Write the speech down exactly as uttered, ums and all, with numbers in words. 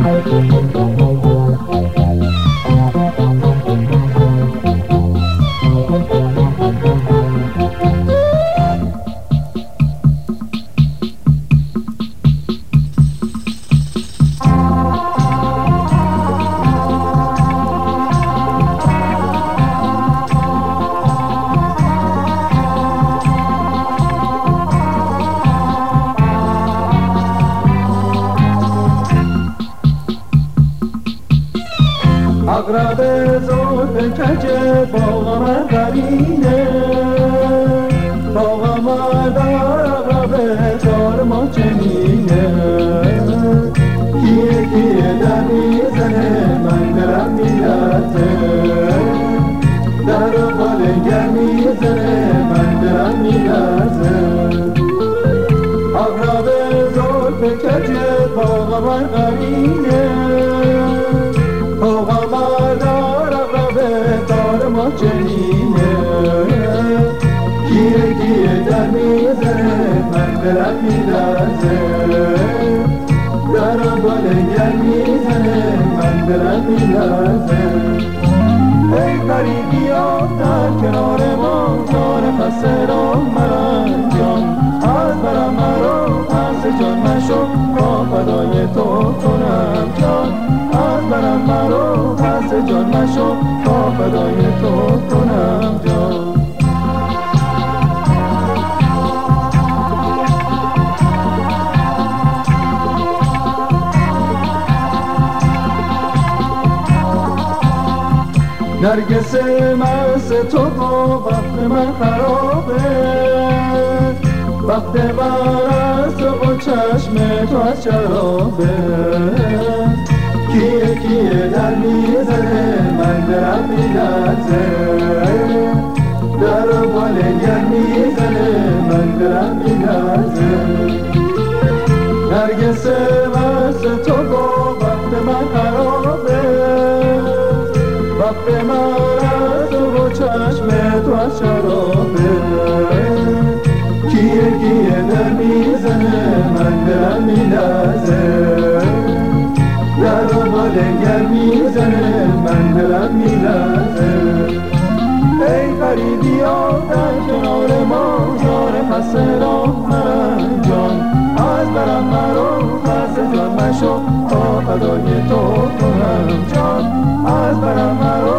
عقرب زلف کج باغم قرینه باغم در عقرب دار ما چنینه کیه کیه در میزنه من دلم میلرزه در بالنگر میزنه من دلم میلرزه عقرب زلف کج باغم قرینه چنینه کیه کیه در میزنه من دلم میلرزه در بالنگر میزنه من دلم میلرزه ای غریبی ها در کنار ما جان خسته را مرن جان از برم مرا پس جان مشو تا فدای تو کنم جان از برم مرا پس جان مشو تا فدای تو کنم جان نرگس مست تو با وقت من خرابه وقت من از تو و چشم تو از شرابه کیه کیه در میزنه من دلم میلرزه در بالنگر میزنه من دلم میلرزه نرگس مست تو با وقت من خرابه وقت من از تو و چشم تو از شرابه کیه کیه در میزنه من دلم میلرزه در بالنگر میزنه من دلم میلرزه ای غریبی ها در کنار ما جان خسته را مرن جان از برم مرا پس جان مشو تا فدای تو کنم جان از برم مرا